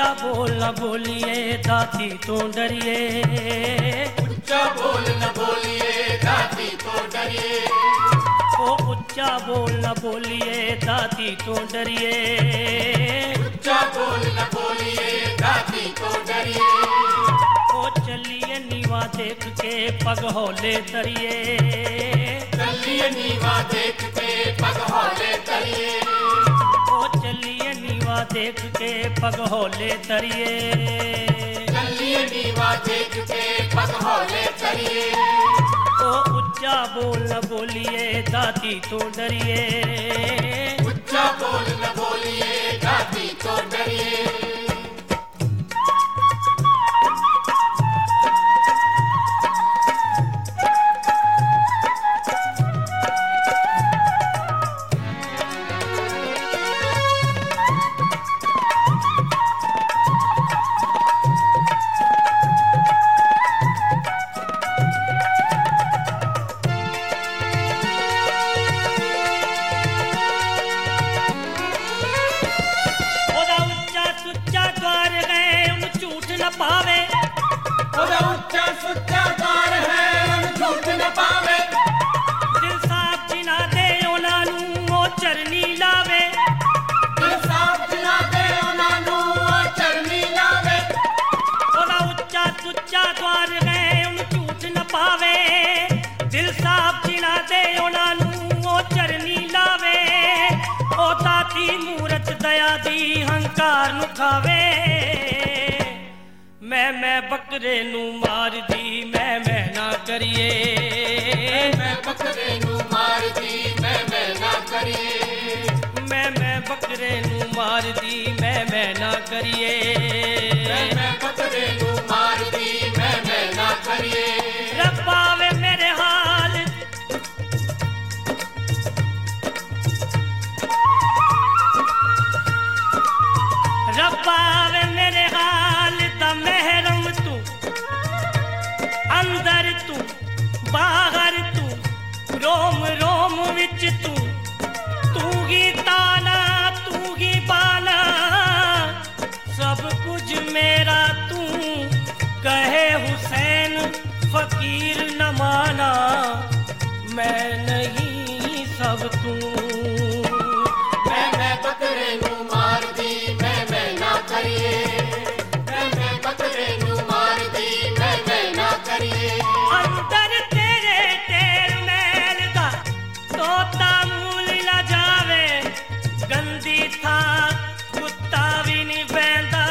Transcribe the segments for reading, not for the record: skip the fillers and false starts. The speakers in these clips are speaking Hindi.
बोल न बोलिए दाती तो डरिए, ऊंचा बोल न बोलिए दाती तो डरिए, ओ ऊंचा बोल न बोलिए दाती तो डरिए, ऊंचा बोल न बोलिए दाती तो डरिए, ओ चलिए नीवा देख के पग हौले तरिए, चलिए नीवा देख के पग हौले तरिए, ओ चलिए नीवा देख के पग हौले तरिए, चलिए नीवा देख के पग हौले तरिए, ओ ऊंचा बोल न बोलिए दाती तो डरिए, ऊंचा बोल न बोलिए दाती तो डरिए। पावे ओदा ऊंचा सुच्चा द्वार है उन झूठ न पावे, दिल साफ जिना दे उन्हां नूं ओ चरनी लावे, दिल साफ जिना दे उन्हां नूं ओ चरनी लावे, ओदा ऊंचा सुच्चा द्वार है उन झूठ न पावे, दिल साफ जिना दे उन्हां नूं ओ चरनी लावे, ओ दाती मूरत दया दी हंकार नु खावे, मैं बकरे नू मार दी मैं ना करिए, मैं बकरे नू मार दी मैं ना करिए, मैं बकरे नू मार दी मैं ना करिए, मैं बकरे नू मार दी मैं ना करिए, रब्बा वे मेरे हाल रब्बा वे मेरे हाल दा महरम तू, अंदर तू बाहर तू, रोम रोम विच तू, तू ही ताना तू ही बाना, सब कुछ मेरा तू, कहे हुसैन फकीर न माना, मैं नहीं सब तू, मैं बकरे नू मार दी मैं ना करिए, मैं बकरे नू मार दी मैं ना करिए, अंदर तेरे तेर मैल दा तोता मूल न जावे, गंदी था कुत्ता भी नहीं बैंदा,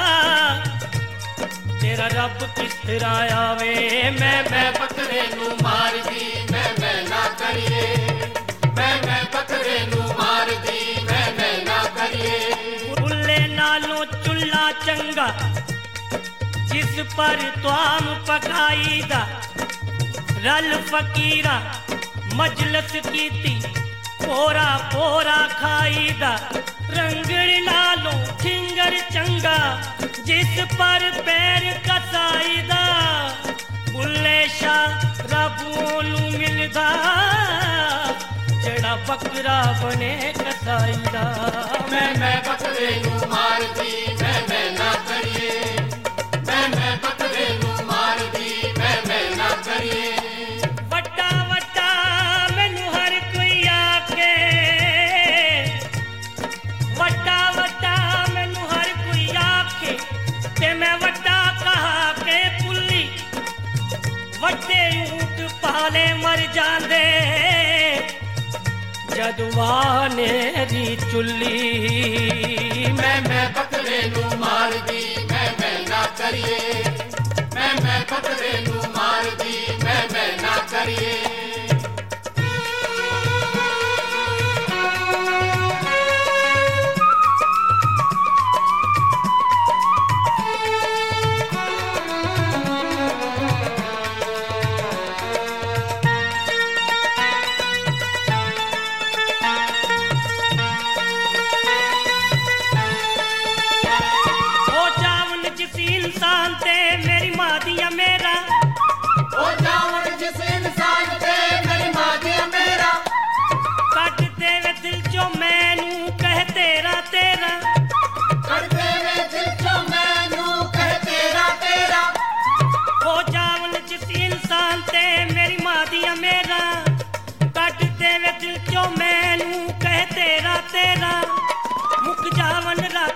तेरा रब किस तरह आवे, मैं बकरे नू मार दी मैं ना करिए, मैं बकरे नू मार दी मैं ना करिए, बुल्ले नालों चुल्ला चंगा जिस पर त्वाम पकाई दा, रल फकीरा मजलस कीती पोरा पोरा खाई दा, रंगड़ नालों ठिंगर चंगा जिस पर पैर कसाई दा, बुल्ले शाह रबों नू मिलदा जड़ा बकरा बने कसाई दा, मैं बकरे नू मार दी मैं ना करिए, मैं बकरे नू मार दी मैं ना करिए, वड्डा वड्डा मैनू हर कोई आके, वड्डा वड्डा मैनू हर कोई आके, ते मैं वड्डा कहा के पुल्ली, वड्डे ऊंट पाले मर जांदे जदवाने दी चुल्ली, मैं बकरे नू मार दी मैं ना करिए, मैं बकरे नू मार दी मैं ना करिए, इंसान ते मेरी मां दिया मेरा, ओ जावन जिस इंसान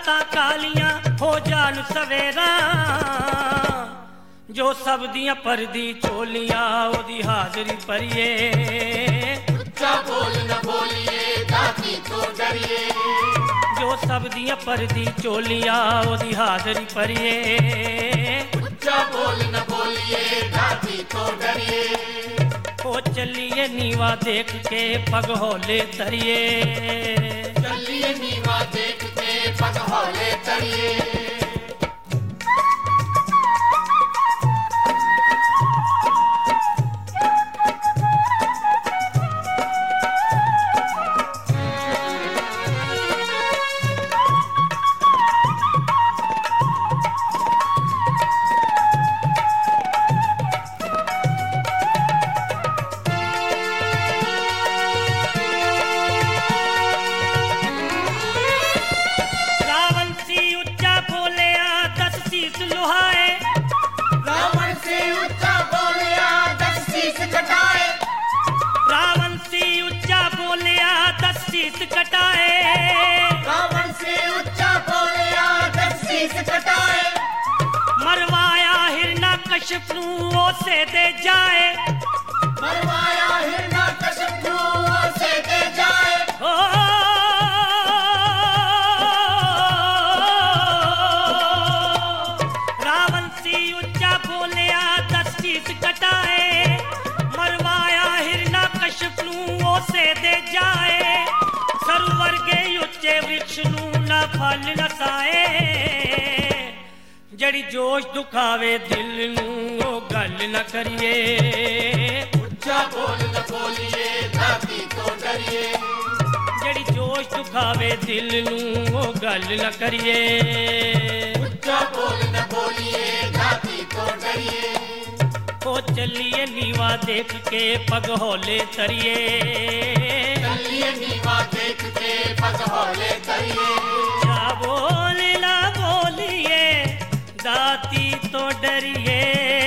रातां कालियां हो जान सवेरा, जो सब दियां परदी चोलियां ओदी हाजरी भरिए। उच्चा बोल न बोलिए दाती तो डरिए, जो सब दियां परदी चोलियां ओदी हाजरी भरिए। उच्चा बोल न बोलिए दाती तो डरिए, ओ चलिए नीवा देख के पग हौले तरिए। चलिए नीवा देख के पग हौले तरिए। रावण से उच्चा बोलिया 10 शीश कटाए, मरवाया हिरण्यकश्यप नू ओसे दे जाए। मरवाया हिरण्यकश्यप नू ओसे दे जाए। रावण से उच्चा बोलिया 10 शीश कटाए, मरवाया हिरण्यकश्यप नू ओसे दे जाए। सरोवर के उच्चे वृक्ष नू ना फल नसाए, जड़ी जोश दुखावे दिल नू ओ गल न करिए। उच्चा बोल न बोलिए दाती तो डरिए, जड़ी जोश दुखावे दिल नू ओ गल न करिए। उच्चा बोल न बोलिए दाती तो डरिए, ओ चलिए नीवा देख के पग हौले तरिए। चलिए नीवा देख के पग हौले तरिए। क्या बोलिए दाती तो डरिए।